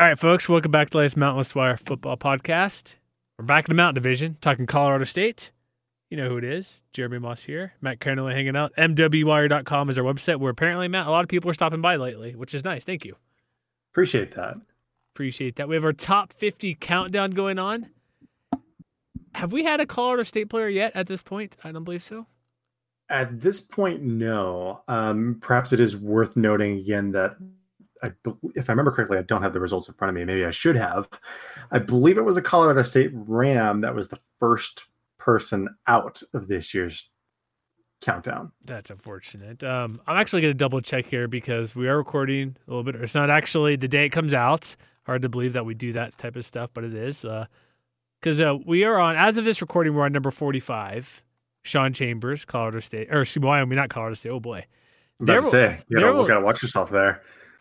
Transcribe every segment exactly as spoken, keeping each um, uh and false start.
All right, folks, welcome back to the latest Mountain West Wire football podcast. We're back in the Mountain Division, talking Colorado State. You know who it is. Jeremy Moss here. Matt Carnelli hanging out. M W wire dot com is our website where apparently, Matt, a lot of people are stopping by lately, which is nice. Thank you. Appreciate that. Appreciate that. We have our top fifty countdown going on. Have we had a Colorado State player yet at this point? I don't believe so. At this point, no. Um, perhaps it is worth noting again that I, if I remember correctly, I don't have the results in front of me. Maybe I should have. I believe it was a Colorado State Ram that was the first person out of this year's countdown. That's unfortunate. Um, I'm actually going to double check here because we are recording a little bit. It's not actually the day it comes out. Hard to believe that we do that type of stuff, but it is. Because uh, uh, we are on, as of this recording, we're on number forty-five. Sean Chambers, Colorado State. Or excuse me, Wyoming, not Colorado State. Oh, boy. I'm about to say, you gotta, gotta watch yourself there.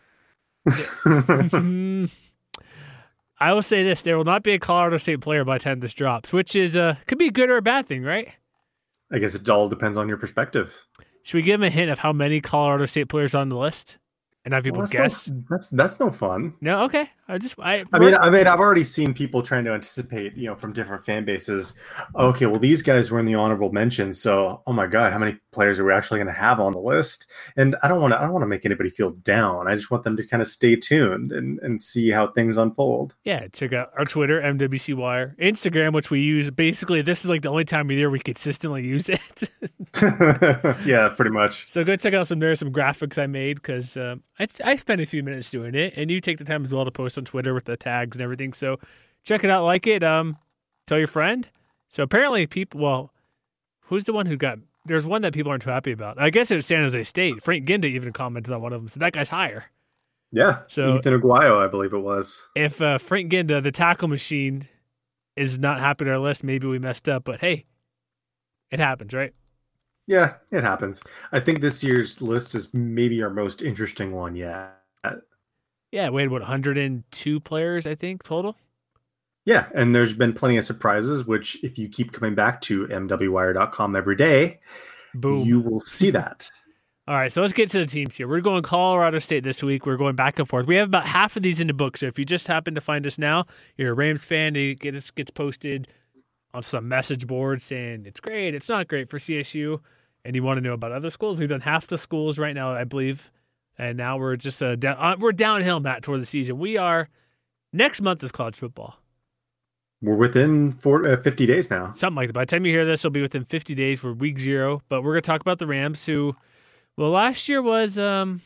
I will say this: there will not be a Colorado State player by the time this drops, which is uh could be a good or a bad thing, right? I guess it all depends on your perspective. Should we give them a hint of how many Colorado State players are on the list and have people well, that's guess? No, that's that's no fun. No, okay. I just I. I mean, I mean, I've already seen people trying to anticipate, you know, from different fan bases. Okay, well, these guys were in the honorable mentions, so oh my god, how many players are we actually going to have on the list? And I don't want to, I don't want to make anybody feel down. I just want them to kind of stay tuned and, and see how things unfold. Yeah, check out our Twitter, M W C Wire, Instagram, which we use. Basically, this is like the only time of year we consistently use it. Yeah, pretty much. So go check out some there, some graphics I made because um, I I spent a few minutes doing it, and you take the time as well to post on Twitter with the tags and everything. So check it out, like it, um, tell your friend. So apparently people, well, who's the one who got, there's one that people aren't too happy about. I guess it was San Jose State. Frank Ginda even commented on one of them. So that guy's higher. Yeah. So Ethan Aguayo, I believe it was. If uh, Frank Ginda, the tackle machine, is not happy with our list, maybe we messed up, but hey, it happens, right? Yeah, it happens. I think this year's list is maybe our most interesting one yet. Yeah, we had, what, one hundred two players, I think, total? Yeah, and there's been plenty of surprises, which if you keep coming back to M W wire dot com every day, Boom. You will see that. All right, so let's get to the teams here. We're going Colorado State this week. We're going back and forth. We have about half of these in the book, so if you just happen to find us now, you're a Rams fan, it gets, gets posted on some message board saying it's great, it's not great for C S U, and you want to know about other schools. We've done half the schools right now, I believe. And now we're just uh, down, uh, we're downhill, Matt, toward the season. We are next month is college football. We're within four, uh, fifty days now. Something like that. By the time you hear this, it'll be within fifty days. We're week zero, but we're going to talk about the Rams, who, well, last year was um,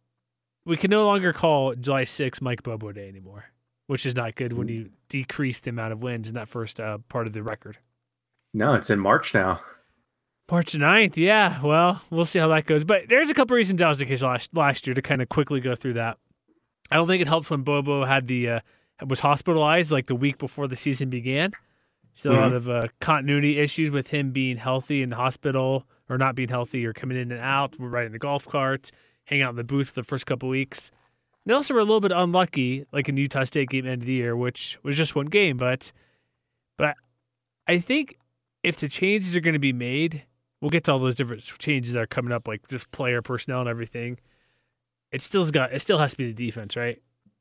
we can no longer call July sixth Mike Bobo Day anymore, which is not good when you decrease the amount of wins in that first uh, part of the record. No, it's in March now. March ninth, yeah. Well, we'll see how that goes. But there's a couple reasons that was the case last, last year to kind of quickly go through that. I don't think it helped when Bobo had the uh, was hospitalized like the week before the season began. So mm-hmm. a lot of uh, continuity issues with him being healthy in the hospital or not being healthy or coming in and out. We're riding the golf cart, hang out in the booth for the first couple weeks. They also were a little bit unlucky, like in Utah State game end of the year, which was just one game. But, but I think if the changes are going to be made, we'll get to all those different changes that are coming up, like just player personnel and everything. It still's got. It still has to be the defense, right?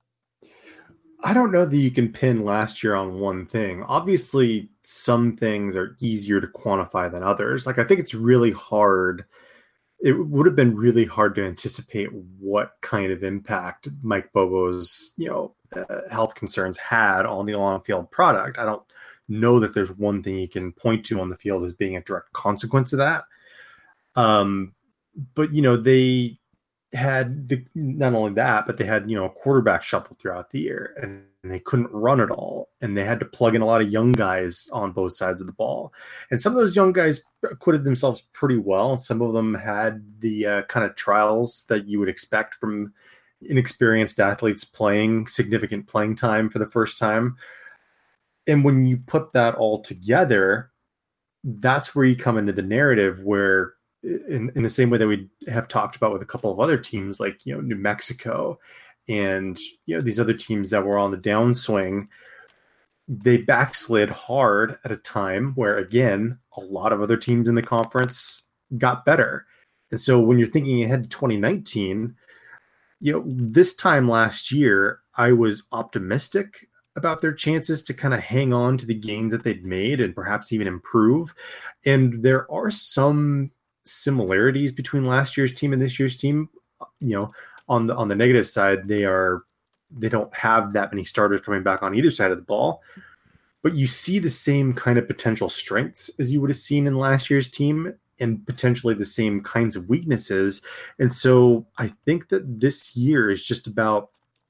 I don't know that you can pin last year on one thing. Obviously, some things are easier to quantify than others. Like I think it's really hard. It would have been really hard to anticipate what kind of impact Mike Bobo's, you know, uh, health concerns had on the on-field product. I don't know that there's one thing you can point to on the field as being a direct consequence of that. Um, but, you know, they had the, not only that, but they had, you know, a quarterback shuffle throughout the year and they couldn't run it all. And they had to plug in a lot of young guys on both sides of the ball. And some of those young guys acquitted themselves pretty well. Some of them had the uh, kind of trials that you would expect from inexperienced athletes playing significant playing time for the first time. And when you put that all together, that's where you come into the narrative where in, in the same way that we have talked about with a couple of other teams like, you know, New Mexico and, you know, these other teams that were on the downswing, they backslid hard at a time where, again, a lot of other teams in the conference got better. And so when you're thinking ahead to twenty nineteen, you know, this time last year, I was optimistic about their chances to kind of hang on to the gains that they'd made and perhaps even improve. And there are some similarities between last year's team and this year's team. You know, on the on the negative side, they are they don't have that many starters coming back on either side of the ball. But you see the same kind of potential strengths as you would have seen in last year's team, and potentially the same kinds of weaknesses. And so I think that this year is just about,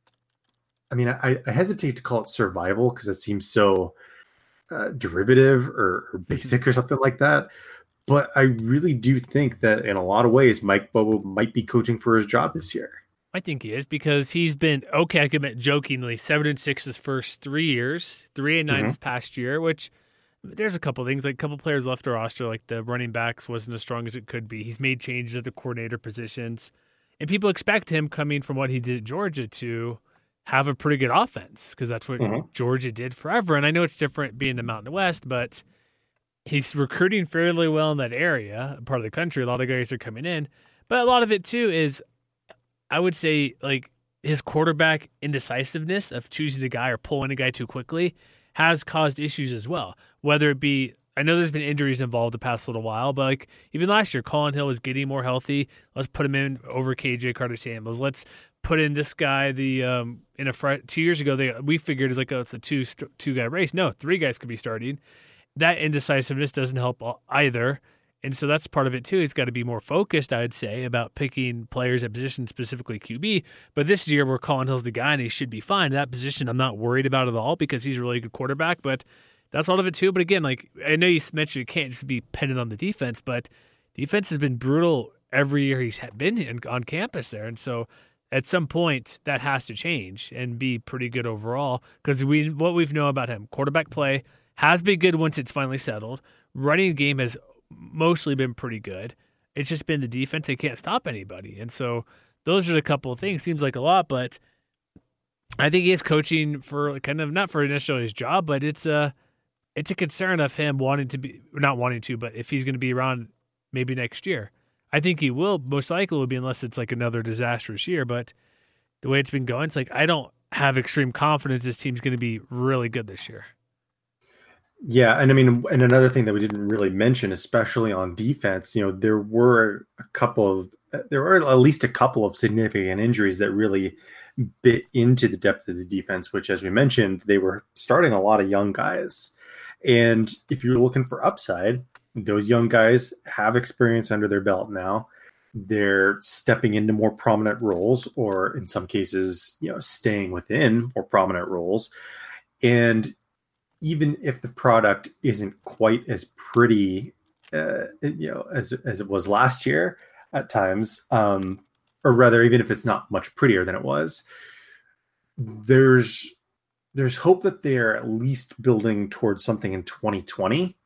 I mean, I, I hesitate to call it survival because it seems so uh, derivative or, or basic or something like that. But I really do think that in a lot of ways, Mike Bobo might be coaching for his job this year. I think he is, because he's been, okay, I commit jokingly, seven and six his first three years, three and nine mm-hmm. this past year, which there's a couple things, like a couple players left the roster, like the running backs wasn't as strong as it could be. He's made changes at the coordinator positions, and people expect him, coming from what he did at Georgia, to have a pretty good offense, because that's what mm-hmm. Georgia did forever. And I know it's different being the Mountain West, but he's recruiting fairly well in that area, part of the country. A lot of guys are coming in, but a lot of it too is, I would say, like, his quarterback indecisiveness of choosing a guy or pulling a guy too quickly has caused issues as well. Whether it be, I know there's been injuries involved the past little while, but like even last year, Colin Hill was getting more healthy. Let's put him in over K J Carter-Samuels. Let's put in this guy. The um in a fr- two years ago, they we figured it's like, oh, it's a two two guy race. No, three guys could be starting. That indecisiveness doesn't help either. And so that's part of it too. He's got to be more focused, I'd say, about picking players at position, specifically Q B. But this year, we're Colin Hill's the guy, and he should be fine. That position, I'm not worried about at all, because he's a really good quarterback. But that's all of it too. But again, like I know you mentioned, it can't just be dependent on the defense, but defense has been brutal every year he's been in, on campus there. And so at some point, that has to change and be pretty good overall, because we what we've known about him, quarterback play has been good once it's finally settled. Running game has mostly been pretty good. It's just been the defense. They can't stop anybody. And so those are the couple of things. Seems like a lot, but I think he is coaching for kind of, not for necessarily his job, but it's a, it's a concern of him wanting to be, not wanting to, but if he's going to be around maybe next year. I think he will, most likely will be, unless it's like another disastrous year. But the way it's been going, it's like I don't have extreme confidence this team's going to be really good this year. Yeah, and I mean, and another thing that we didn't really mention, especially on defense, you know, there were a couple of, there were at least a couple of significant injuries that really bit into the depth of the defense, which, as we mentioned, they were starting a lot of young guys. And if you're looking for upside, those young guys have experience under their belt now. They're stepping into more prominent roles, or in some cases, you know, staying within more prominent roles. And even if the product isn't quite as pretty, uh, you know, as as it was last year at times, um, or rather, even if it's not much prettier than it was, there's there's hope that they are at least building towards something in twenty twenty.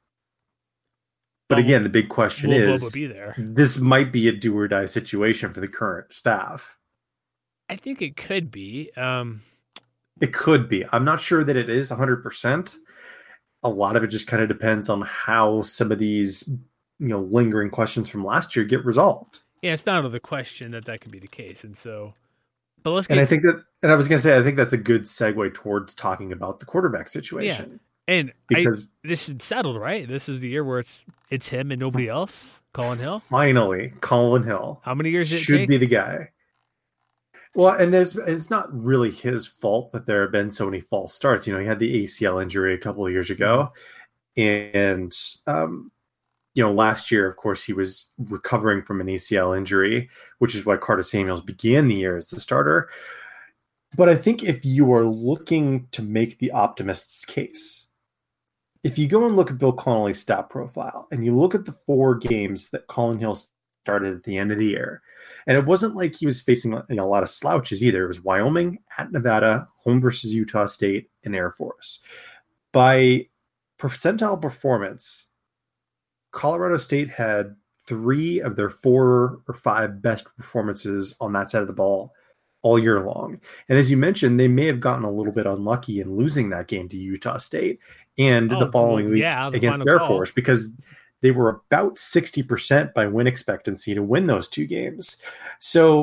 But again, the big question will is, Bobo be there? This might be a do or die situation for the current staff. I think it could be. Um... It could be. I'm not sure that it is one hundred percent. A lot of it just kind of depends on how some of these, you know, lingering questions from last year get resolved. Yeah, it's not out of the question that that could be the case. And so, but let's get. And I think that, and I was going to say, I think that's a good segue towards talking about the quarterback situation. Yeah. And because I, this is settled, right? This is the year where it's it's him and nobody else. Colin Hill. Finally, Colin Hill. How many years did it should take? be the guy. Well, and there's it's not really his fault that there have been so many false starts. You know, he had the A C L injury a couple of years ago, and um, you know, last year, of course, he was recovering from an A C L injury, which is why Carter-Samuels began the year as the starter. But I think if you are looking to make the optimist's case, if you go and look at Bill Connolly's stat profile and you look at the four games that Colin Hill started at the end of the year, and it wasn't like he was facing, you know, a lot of slouches either. It was Wyoming, at Nevada, home versus Utah State, and Air Force. By percentile performance, Colorado State had three of their four or five best performances on that side of the ball all year long. And as you mentioned, they may have gotten a little bit unlucky in losing that game to Utah State and oh, the following week yeah, the against Air call. Force, because they were about sixty percent by win expectancy to win those two games. So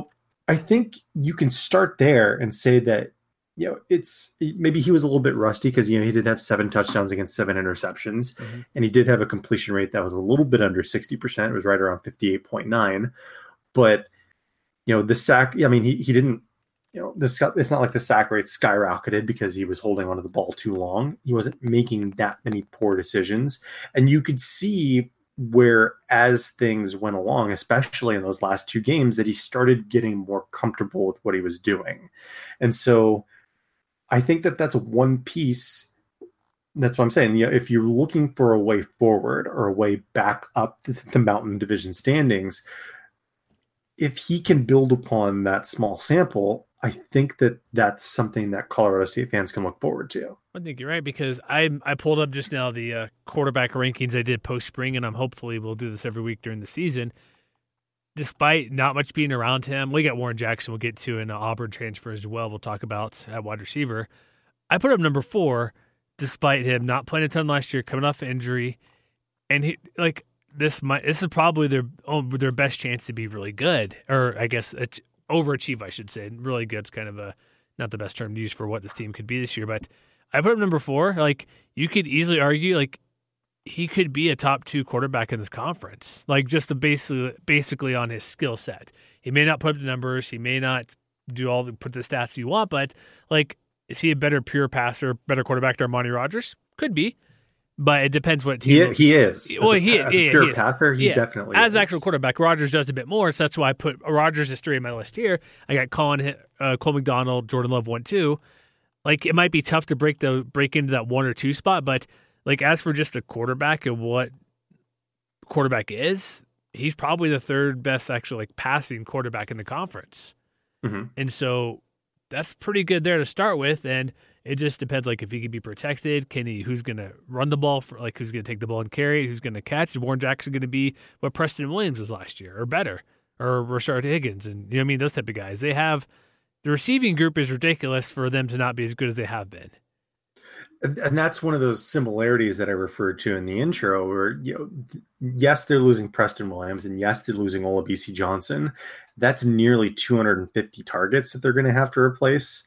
I think you can start there and say that, you know, it's maybe he was a little bit rusty because, you know, he did have seven touchdowns against seven interceptions, mm-hmm. and he did have a completion rate that was a little bit under sixty percent. It was right around fifty-eight point nine. But, you know, the sack, I mean, he, he didn't, you know, this, it's not like the sack rate skyrocketed because he was holding onto the ball too long. He wasn't making that many poor decisions. And you could see where as things went along, especially in those last two games, that he started getting more comfortable with what he was doing. And so I think that that's one piece. That's what I'm saying. You know, if you're looking for a way forward or a way back up the, the Mountain Division standings, if he can build upon that small sample, I think that that's something that Colorado State fans can look forward to. I think you're right, because I I pulled up just now the uh, quarterback rankings I did post-spring, and I'm hopefully we'll do this every week during the season. Despite not much being around him, we got Warren Jackson we'll get to, an Auburn transfer as well we'll talk about at wide receiver. I put him number four, despite him not playing a ton last year, coming off injury. And he like this might this is probably their oh, their best chance to be really good, or I guess it's overachieve, I should say. Really good's kind of a not the best term to use for what this team could be this year, but I put him number four. Like, you could easily argue like he could be a top two quarterback in this conference, like just to basically basically on his skill set. He may not put up the numbers, he may not do all the put the stats you want, but like, is he a better pure passer, better quarterback than Armani Rogers? Could be. But it depends what team. He, he is. Well, as a, he, as he, a pure he is. passer, he yeah. definitely as is. As actual quarterback, Rogers does a bit more, so that's why I put Rogers is three on my list here. I got Colin, uh, Cole McDonald, Jordan Love one, two. Like, it might be tough to break the break into that one or two spot, but like, as for just a quarterback and what quarterback is, he's probably the third best actual like passing quarterback in the conference. Mm-hmm. And so that's pretty good there to start with, and it just depends, like, if he can be protected, can he, who's going to run the ball, for like, who's going to take the ball and carry it, who's going to catch, is Warren Jackson going to be what Preston Williams was last year, or better, or Rashard Higgins, and, you know what I mean, those type of guys. They have, the receiving group is ridiculous for them to not be as good as they have been. And, and that's one of those similarities that I referred to in the intro, where, you know, yes, they're losing Preston Williams, and yes, they're losing Olabisi Johnson. That's nearly two hundred fifty targets that they're going to have to replace.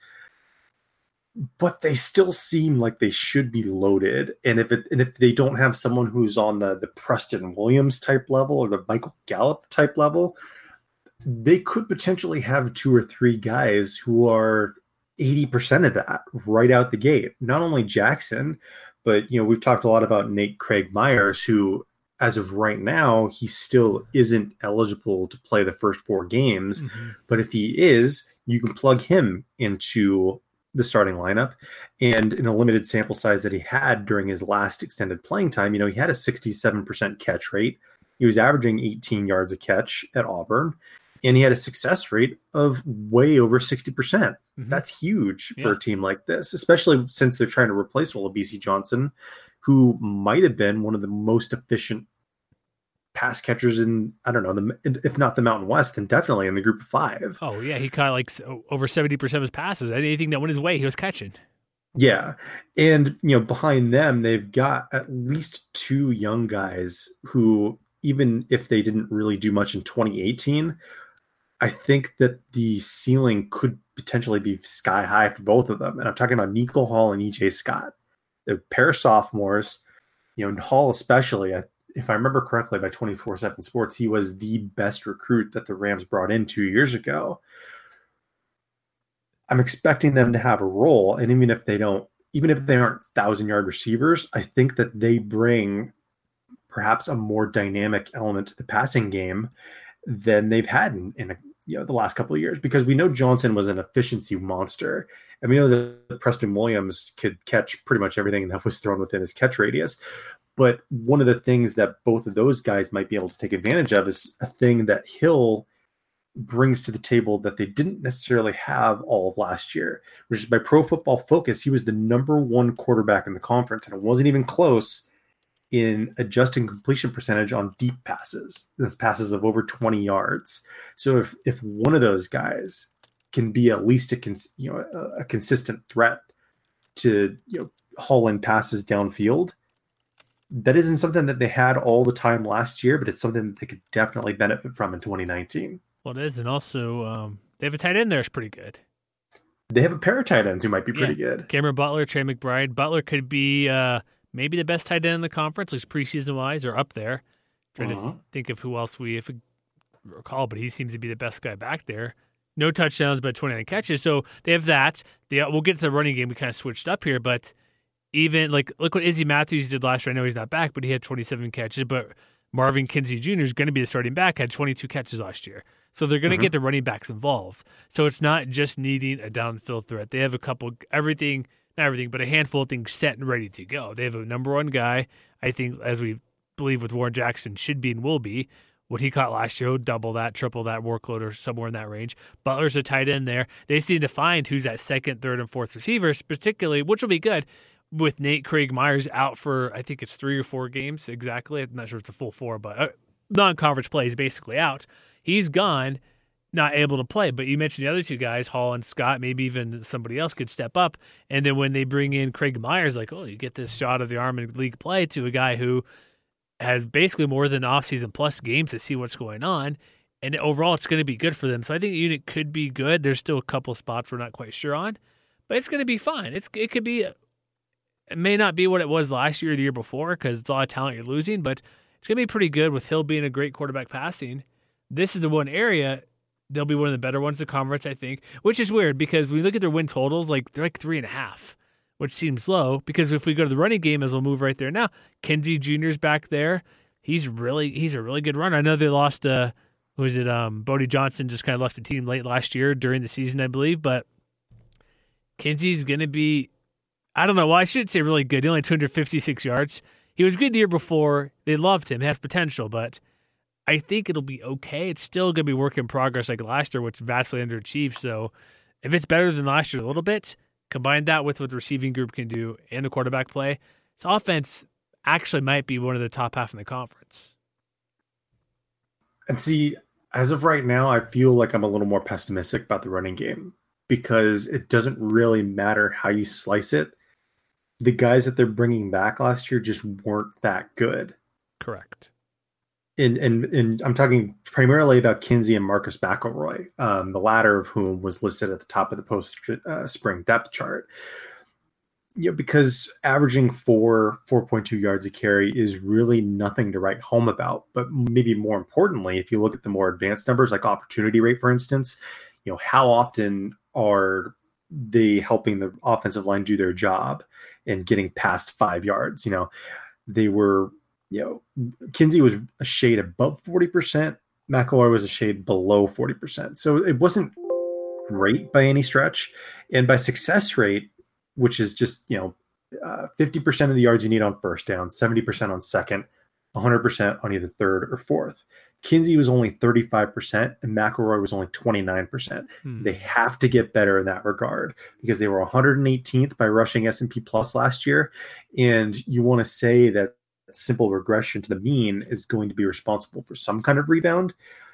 But they still seem like they should be loaded. And if it, and if they don't have someone who's on the, the Preston Williams type level or the Michael Gallup type level, they could potentially have two or three guys who are eighty percent of that right out the gate. Not only Jackson, but, you know, we've talked a lot about Nate Craig Myers, who, as of right now, he still isn't eligible to play the first four games. Mm-hmm. But if he is, you can plug him into the starting lineup. And in a limited sample size that he had during his last extended playing time, you know, he had a sixty-seven percent catch rate. He was averaging eighteen yards a catch at Auburn, and he had a success rate of way over sixty percent. Mm-hmm. That's huge yeah. for a team like this, especially since they're trying to replace Olabisi Johnson, who might have been one of the most efficient pass catchers in, I don't know, the, if not the Mountain West, then definitely in the group of five. Oh, yeah. He caught like over seventy percent of his passes. Anything that went his way, he was catching. Yeah. And, you know, behind them, they've got at least two young guys who, even if they didn't really do much in twenty eighteen, I think that the ceiling could potentially be sky high for both of them. And I'm talking about Nico Hall and E J Scott. They're a pair of sophomores, you know, Hall especially. I, if I remember correctly, by twenty-four seven Sports, he was the best recruit that the Rams brought in two years ago. I'm expecting them to have a role, and even if they don't, even if they aren't thousand-yard receivers, I think that they bring perhaps a more dynamic element to the passing game than they've had in, in a, you know, the last couple of years, because we know Johnson was an efficiency monster, and we know that Preston Williams could catch pretty much everything that was thrown within his catch radius. But one of the things that both of those guys might be able to take advantage of is a thing that Hill brings to the table that they didn't necessarily have all of last year, which is by Pro Football Focus, he was the number one quarterback in the conference, and it wasn't even close in adjusting completion percentage on deep passes. That's passes of over twenty yards. So if if one of those guys can be at least a cons, you know a, a consistent threat to you know haul in passes downfield, that isn't something that they had all the time last year, but it's something that they could definitely benefit from in twenty nineteen. Well, it is, and also um, They have a tight end there is pretty good. They have a pair of tight ends who might be pretty yeah. good. Cameron Butler, Trey McBride. Butler could be uh, maybe the best tight end in the conference, at least preseason wise, or up there. Trying uh-huh. to think of who else we if we recall, but he seems to be the best guy back there. No touchdowns, but twenty-nine catches. So they have that. They, we'll get to the running game. We kind of switched up here, but even like look what Izzy Matthews did last year. I know he's not back, but he had twenty-seven catches. But Marvin Kinsey Junior is going to be the starting back, had twenty-two catches last year. So they're going to mm-hmm. get the running backs involved. So it's not just needing a downfield threat. They have a couple, everything, not everything, but a handful of things set and ready to go. They have a number one guy, I think, as we believe with Warren Jackson, should be and will be. What he caught last year, he'll double that, triple that workload, or somewhere in that range. Butler's a tight end there. They just need to find who's that second, third, and fourth receivers, particularly, which will be good, with Nate Craig Myers out for, I think it's three or four games exactly. I'm not sure it's a full four, but uh, non-conference play is basically out. He's gone, not able to play. But you mentioned the other two guys, Hall and Scott, maybe even somebody else could step up. And then when they bring in Craig Myers, like, oh, you get this shot of the arm in league play to a guy who has basically more than off-season plus games to see what's going on. And overall, it's going to be good for them. So I think the unit could be good. There's still a couple spots we're not quite sure on. But it's going to be fine. It's It could be, it may not be what it was last year or the year before because it's a lot of talent you're losing, but it's going to be pretty good with Hill being a great quarterback passing. This is the one area they'll be one of the better ones in the conference, I think, which is weird because when we look at their win totals, like they're like three and a half, which seems low because if we go to the running game, as we'll move right there now, Kinsey Junior's back there. He's really he's a really good runner. I know they lost, uh, who was it? Um, Bodie Johnson just kind of left the team late last year during the season, I believe, but Kinsey's going to be, I don't know, well, I should say really good. He only had two hundred fifty-six yards. He was good the year before. They loved him. He has potential, but I think it'll be okay. It's still going to be work in progress like last year, which vastly underachieved. So if it's better than last year a little bit, combine that with what the receiving group can do and the quarterback play, this offense actually might be one of the top half in the conference. And see, as of right now, I feel like I'm a little more pessimistic about the running game because it doesn't really matter how you slice it. The guys that they're bringing back last year just weren't that good. Correct. And, and and I'm talking primarily about Kinsey and Marcus McElroy, um, the latter of whom was listed at the top of the post-spring uh, depth chart. You know, because averaging four, four point two yards a carry is really nothing to write home about. But maybe more importantly, if you look at the more advanced numbers, like opportunity rate, for instance, you know, how often are they helping the offensive line do their job and getting past five yards? You know, they were... You know, Kinsey was a shade above forty percent. McElroy was a shade below forty percent. So it wasn't great by any stretch. And by success rate, which is just, you know, uh, fifty percent of the yards you need on first down, seventy percent on second, one hundred percent on either third or fourth. Kinsey was only thirty-five percent and McElroy was only twenty-nine percent. Hmm. They have to get better in that regard because they were one hundred eighteenth by rushing S and P Plus last year. And you want to say that simple regression to the mean is going to be responsible for some kind of rebound.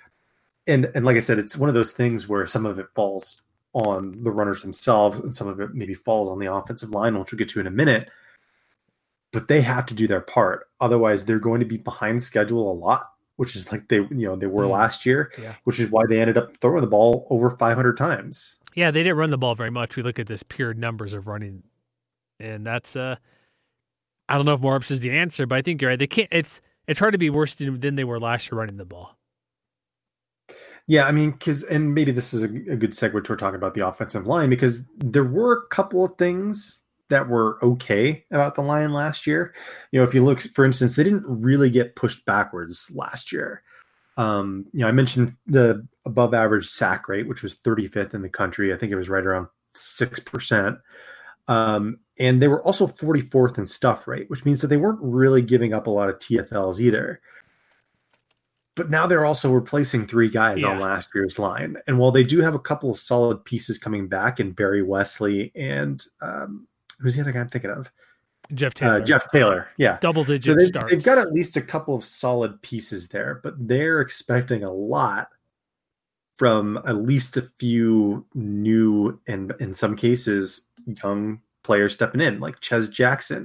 And and like I said, it's one of those things where some of it falls on the runners themselves and some of it maybe falls on the offensive line, which we'll get to in a minute. But they have to do their part. Otherwise, they're going to be behind schedule a lot, which is like they, you know, they were mm. last year, yeah. which is why they ended up throwing the ball over five hundred times. Yeah, they didn't run the ball very much. We look at this pure numbers of running, and that's uh I don't know if Morris is the answer, but I think you're right. They can't. It's it's hard to be worse than, than they were last year running the ball. Yeah, I mean, because and maybe this is a, a good segue to talking about the offensive line because there were a couple of things that were okay about the line last year. You know, if you look, for instance, they didn't really get pushed backwards last year. Um, you know, I mentioned the above average sack rate, which was thirty-fifth in the country. I think it was right around six percent. Um, and they were also forty-fourth in stuff rate, which means that they weren't really giving up a lot of T F Ls either. But now they're also replacing three guys yeah. on last year's line. And while they do have a couple of solid pieces coming back in Barry Wesley and um, who's the other guy I'm thinking of? Jeff Taylor. Uh, Jeff Taylor, yeah. Double digit so they've, starts. They've got at least a couple of solid pieces there, but they're expecting a lot from at least a few new and in some cases young players stepping in, like Ches Jackson,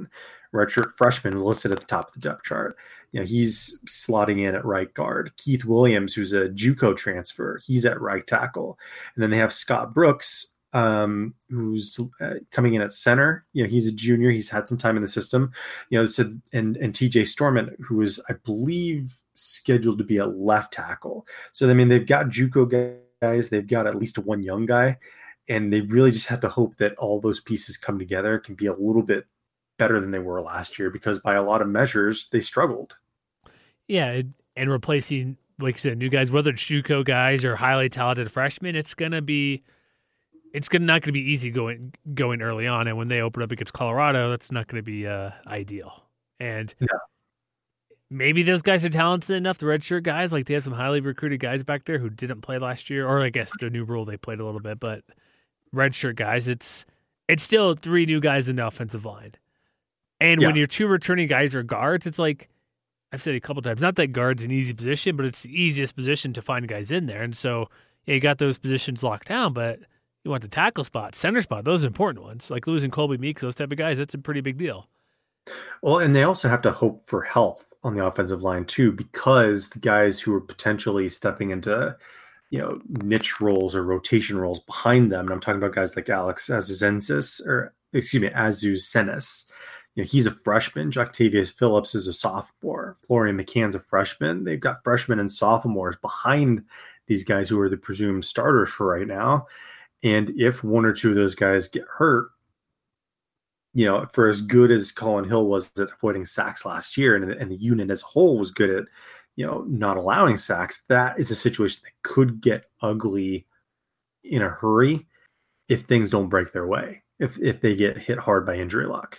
redshirt freshman listed at the top of the depth chart. You know, he's slotting in at right guard. Keith Williams, who's a JUCO transfer, he's at right tackle. And then they have Scott Brooks, um, who's uh, coming in at center. You know, he's a junior. He's had some time in the system. You know, so, and and T J Storman, who is, I believe, scheduled to be a left tackle. So, I mean, they've got JUCO guys. They've got at least one young guy. And they really just have to hope that all those pieces come together, can be a little bit better than they were last year, because by a lot of measures, they struggled. Yeah, and replacing, like I said, new guys, whether it's JUCO guys or highly talented freshmen, it's going to be it's gonna not going to be easy going going early on. And when they open up against Colorado, that's not going to be uh, ideal. And yeah. maybe those guys are talented enough, the redshirt guys, like they have some highly recruited guys back there who didn't play last year, or I guess the new rule, they played a little bit, but redshirt guys, it's it's still three new guys in the offensive line. And yeah. when your two returning guys are guards, it's like, I've said a couple times, not that guard's an easy position, but it's the easiest position to find guys in there. And so yeah, you got those positions locked down, but you want the tackle spot, center spot, those are important ones. Like losing Colby Meeks, those type of guys, that's a pretty big deal. Well, and they also have to hope for health on the offensive line too, because the guys who are potentially stepping into, you know, niche roles or rotation roles behind them, and I'm talking about guys like Alex Azuzensis, or excuse me, Azuzenis. You know, he's a freshman. Joctavius Phillips is a sophomore. Florian McCann's a freshman. They've got freshmen and sophomores behind these guys who are the presumed starters for right now. And if one or two of those guys get hurt, you know, for as good as Colin Hill was at avoiding sacks last year, and, and the unit as a whole was good at, you know, not allowing sacks, that is a situation that could get ugly in a hurry if things don't break their way, if if they get hit hard by injury luck.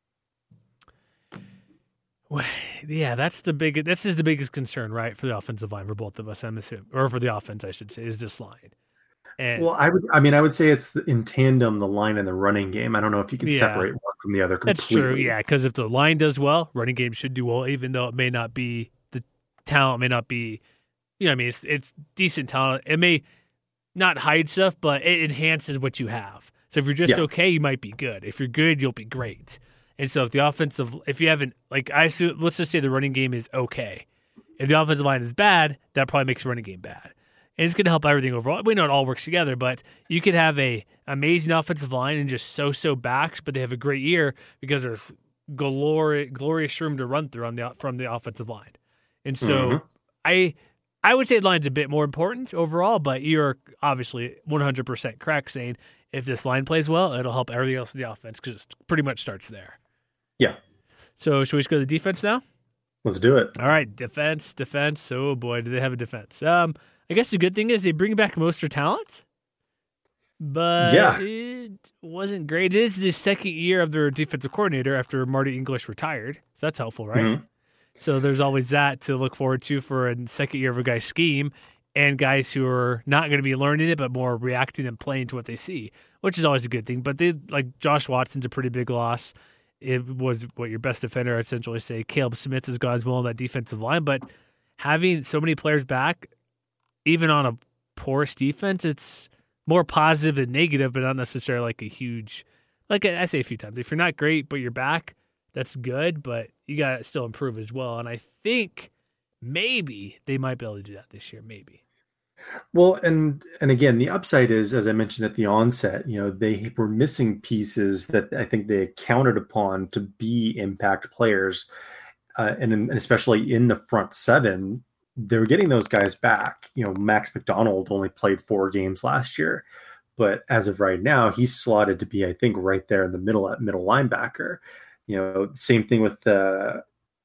Well, yeah, that's the big. This is the biggest concern, right, for the offensive line for both of us, I'm assuming, or for the offense, I should say, is this line. And, well, I would. I mean, I would say it's in tandem, the line and the running game. I don't know if you can yeah, separate one from the other completely. That's true, yeah, because if the line does well, running game should do well, even though it may not be the talent, may not be, you know, I mean, it's it's decent talent. It may not hide stuff, but it enhances what you have. So if you're just yeah. okay, you might be good. If you're good, you'll be great. And so if the offensive, if you haven't, like I assume, let's just say the running game is okay. If the offensive line is bad, that probably makes the running game bad. And it's going to help everything overall. We know it all works together, but you could have a amazing offensive line and just so-so backs, but they have a great year because there's glorious, glorious room to run through on the from the offensive line. And so mm-hmm. I I would say the line's a bit more important overall, but you're obviously one hundred percent correct saying if this line plays well, it'll help everything else in the offense because it pretty much starts there. Yeah. So should we just go to the defense now? Let's do it. All right, defense, defense. Oh boy, do they have a defense? Um, I guess the good thing is they bring back most of their talent, but yeah. it wasn't great. It is the second year of their defensive coordinator after Marty English retired, so that's helpful, right? Mm-hmm. So there's always that to look forward to for a second year of a guy's scheme, and guys who are not going to be learning it, but more reacting and playing to what they see, which is always a good thing. But they like Josh Watson's a pretty big loss. It was what your best defender, I'd essentially say. Caleb Smith has gone as well on that defensive line, but having so many players back, even on a porous defense, it's more positive than negative, but not necessarily like a huge, like I say a few times, if you're not great, but you're back, that's good, but you got to still improve as well. And I think maybe they might be able to do that this year, maybe. Well, and and again, the upside is, as I mentioned at the onset, you know, they were missing pieces that I think they counted upon to be impact players, uh, and, and especially in the front seven, they were getting those guys back. You know, Max McDonald only played four games last year, but as of right now, he's slotted to be, I think, right there in the middle at middle linebacker. You know, same thing with uh,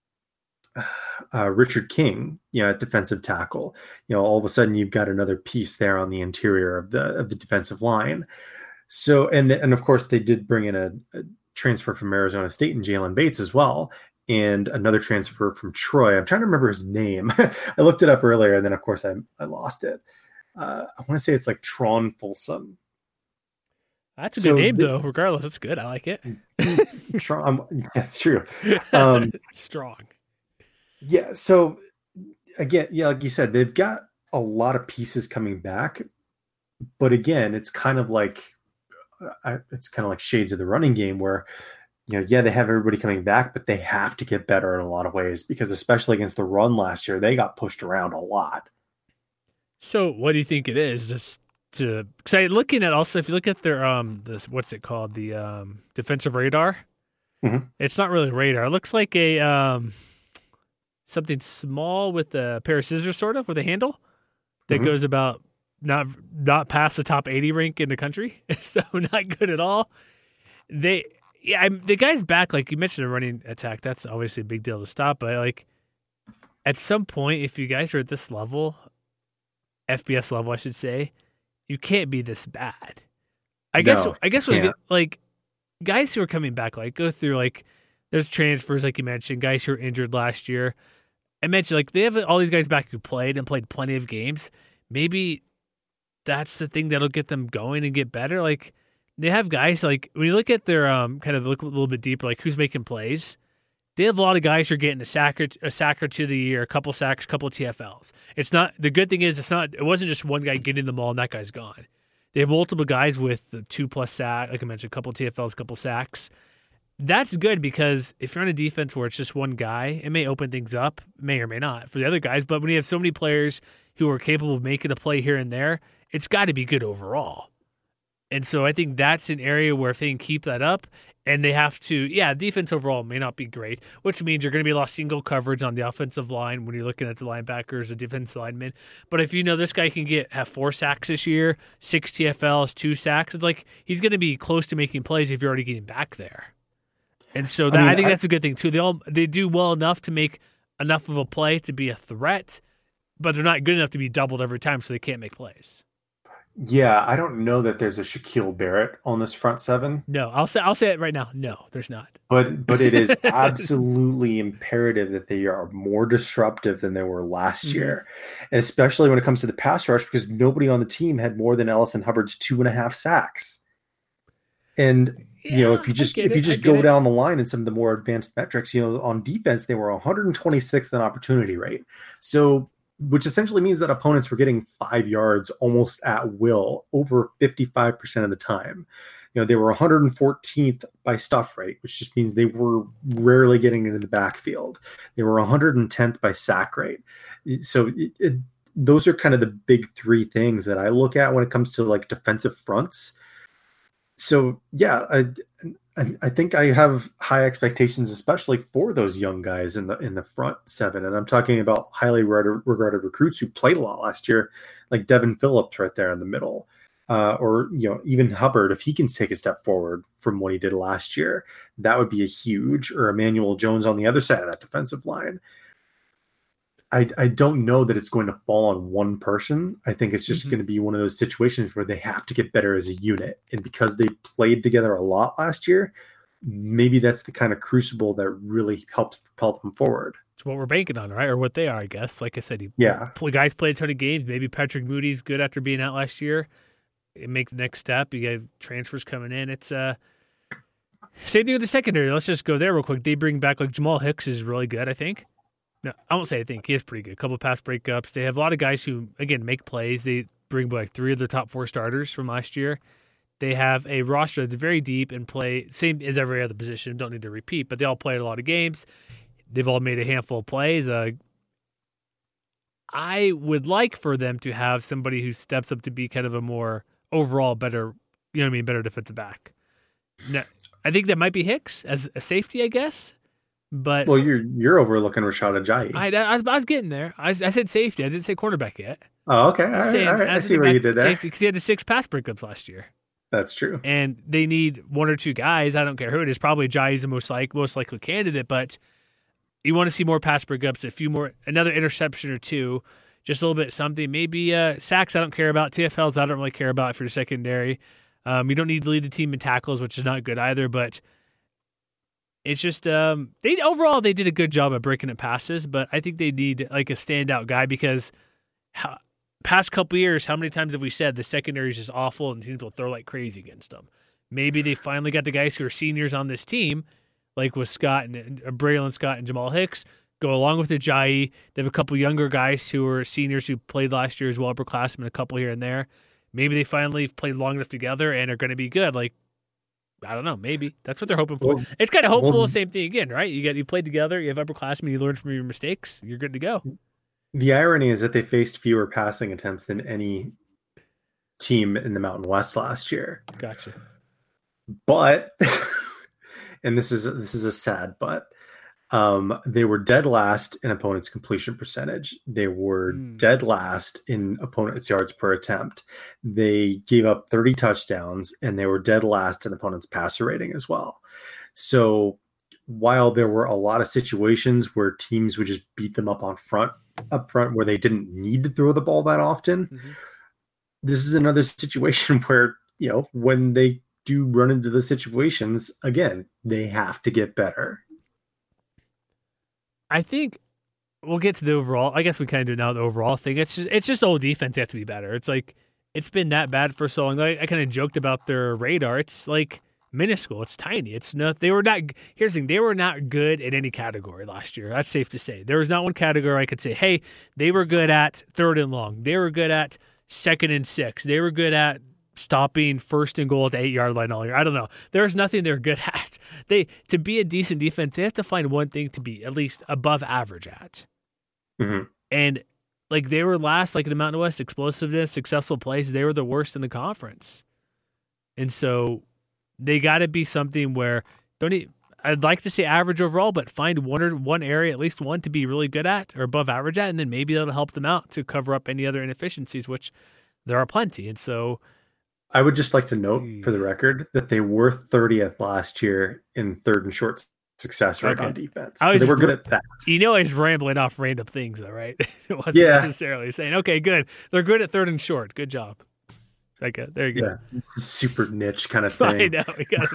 uh, Richard King, you know, at defensive tackle. You know, all of a sudden you've got another piece there on the interior of the of the defensive line. So, and and of course they did bring in a, a transfer from Arizona State and Jalen Bates as well, and another transfer from Troy. I'm trying to remember his name. I looked it up earlier, and then of course I I lost it. Uh, I want to say it's like Tron Folsom. That's a so good name, the, though. Regardless, it's good. I like it. Strong. That's true. Um, Strong. Yeah. So again, yeah, like you said, they've got a lot of pieces coming back, but again, it's kind of like uh, it's kind of like shades of the running game where you know, yeah, they have everybody coming back, but they have to get better in a lot of ways because especially against the run last year, they got pushed around a lot. So what do you think it is? Just to because I looking at also if you look at their um this what's it called the um defensive radar, mm-hmm. It's not really radar. It looks like a um something small with a pair of scissors, sort of with a handle that mm-hmm. goes about not not past the top eighty rank in the country, so not good at all. They yeah, I'm, the guy's back. Like you mentioned, a running attack. That's obviously a big deal to stop. But like at some point, if you guys are at this level, F B S level, I should say, you can't be this bad. I No, guess. I guess you when, can't. like guys who are coming back, like go through like there's transfers, like you mentioned, guys who were injured last year. I mentioned like they have all these guys back who played and played plenty of games. Maybe that's the thing that'll get them going and get better. Like they have guys like when you look at their um kind of look a little bit deeper, like who's making plays. They have a lot of guys who are getting a sack or a sack or two of the year, a couple sacks, a couple of T F Ls. It's not the good thing is it's not it wasn't just one guy getting the ball and that guy's gone. They have multiple guys with the two plus sack, like I mentioned, a couple of T F Ls, a couple of sacks. That's good because if you're on a defense where it's just one guy, it may open things up, may or may not for the other guys. But when you have so many players who are capable of making a play here and there, it's got to be good overall. And so I think that's an area where if they can keep that up and they have to, yeah, defense overall may not be great, which means you're going to be a lot of single coverage on the offensive line when you're looking at the linebackers, the defensive linemen. But if you know this guy can get have four sacks this year, six T F Ls, two sacks, it's like he's going to be close to making plays if you're already getting back there. And so that, I, mean, I think I, that's a good thing too. They all they do well enough to make enough of a play to be a threat, but they're not good enough to be doubled every time, so they can't make plays. Yeah, I don't know that there's a Shaquille Barrett on this front seven. No, I'll say I'll say it right now. No, there's not. But but it is absolutely imperative that they are more disruptive than they were last mm-hmm. year, and especially when it comes to the pass rush, because nobody on the team had more than Ellison Hubbard's two and a half sacks. And yeah, you know, if you just if it, I you just go it. down the line in some of the more advanced metrics, you know, on defense they were one hundred twenty-sixth in opportunity rate. So. Which essentially means that opponents were getting five yards almost at will over fifty-five percent of the time. You know, they were one hundred fourteenth by stuff rate, which just means they were rarely getting into the backfield. They were one hundred tenth by sack rate. So it, it, those are kind of the big three things that I look at when it comes to like defensive fronts. So yeah, I, I think I have high expectations, especially for those young guys in the in the front seven. And I'm talking about highly regarded, regarded recruits who played a lot last year, like Devin Phillips right there in the middle, uh, or you know even Hubbard. If he can take a step forward from what he did last year, that would be a huge. Or Emmanuel Jones on the other side of that defensive line. I, I don't know that it's going to fall on one person. I think it's just mm-hmm. going to be one of those situations where they have to get better as a unit. And because they played together a lot last year, maybe that's the kind of crucible that really helped propel them forward. It's what we're banking on, right? Or what they are, I guess. Like I said, he, yeah. the guys played a ton of games. Maybe Patrick Moody's good after being out last year. Make the next step. You got transfers coming in. It's uh, same thing with the secondary. Let's just go there real quick. They bring back, like, Jamal Hicks is really good, I think. No, I won't say I think. He is pretty good. A couple of pass breakups. They have a lot of guys who, again, make plays. They bring back three of their top four starters from last year. They have a roster that's very deep and play same as every other position. Don't need to repeat, but they all played a lot of games. They've all made a handful of plays. Uh, I would like for them to have somebody who steps up to be kind of a more overall better, you know what I mean, better defensive back. Now, I think that might be Hicks as a safety, I guess. But well, you're you're overlooking Rashad Ajayi. I, I, was, I was getting there. I, I said safety. I didn't say quarterback yet. Oh, okay. All right. All right. I see what you did there. Safety because he had the six pass breakups last year. That's true. And they need one or two guys. I don't care who it is. Probably Ajayi's the most like most likely candidate, but you want to see more pass breakups, a few more, another interception or two, just a little bit something. Maybe uh, sacks. I don't care about. T F Ls. I don't really care about for your secondary. Um, you don't need to lead the team in tackles, which is not good either, but. It's just um, they overall they did a good job at breaking up passes, but I think they need like a standout guy because how, past couple years, how many times have we said the secondary is just awful and teams will throw like crazy against them? Maybe they finally got the guys who are seniors on this team, like with Scott and uh, Braylon Scott and Jamal Hicks, go along with Ajayi. They have a couple younger guys who are seniors who played last year as well, upperclassmen, a couple here and there. Maybe they finally played long enough together and are going to be good. Like I don't know. Maybe that's what they're hoping for. Well, It's kind of hopeful. well, Same thing again, right? You get you played together. You have upperclassmen. You learn from your mistakes. You're good to go. the irony is that they faced fewer passing attempts than any team in the Mountain West last year. Gotcha. But, and this is this is a sad but, um, they were dead last in opponents' completion percentage. They were Mm. dead last in opponents' yards per attempt. They gave up thirty touchdowns, and they were dead last in opponents' passer rating as well. So while there were a lot of situations where teams would just beat them up on front, up front, where they didn't need to throw the ball that often, Mhm. this is another situation where, you know, when they do run into the situations, again, they have to get better. I think we'll get to the overall. I guess we kind of do now the overall thing. It's just it's just old defense have to be better. It's like it's been that bad for so long. Like, I kind of joked about their radar. It's like minuscule. It's tiny. It's not. They were not. Here's the thing. They were not good in any category last year. That's safe to say. There was not one category I could say, hey, they were good at third and long. They were good at second and six. They were good at stopping first and goal at the eight yard line all year. I don't know. There's nothing they're good at. They to be a decent defense, they have to find one thing to be at least above average at. Mm-hmm. And like they were last, like in the Mountain West, explosiveness, successful plays, they were the worst in the conference. And so they got to be something where don't. Even, I'd like to say average overall, but find one or one area, at least one, to be really good at or above average at, and then maybe that'll help them out to cover up any other inefficiencies, which there are plenty. And so. I would just like to note for the record that they were thirtieth last year in third and short success rate Okay. on defense. I So was- they were good at that. You know, I was rambling off random things, though, right? It wasn't Yeah. necessarily saying, okay, good. They're good at third and short. Good job. Okay, there you go. Yeah. Super niche kind of I thing. know. We got